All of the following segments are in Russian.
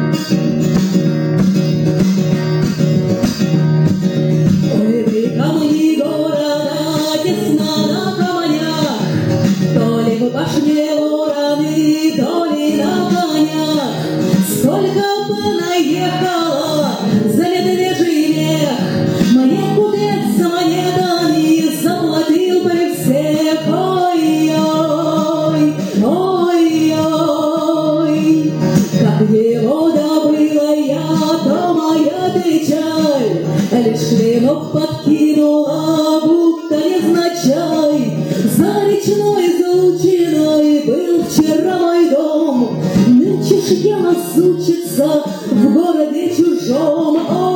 Ой, вы камни города, тесно на камнях, то ли в башне вороны, то ли на конях. Сколько понаехало за медвежий мех, мне купец за монетами заплатил при всех. Ой-ой, ой-ой, как его добыла я, то моя печаль лишь клинок подкинула, будто невзначай. За речной заучиной был вчера мой дом, нынче ж я разучится в городе чужом.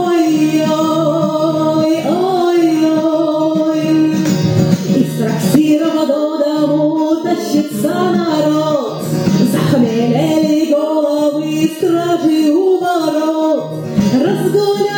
Ой-ой, ой-ой, из трактира до дому тащится народ, захмелели головы стражи у ворот. Разгуляли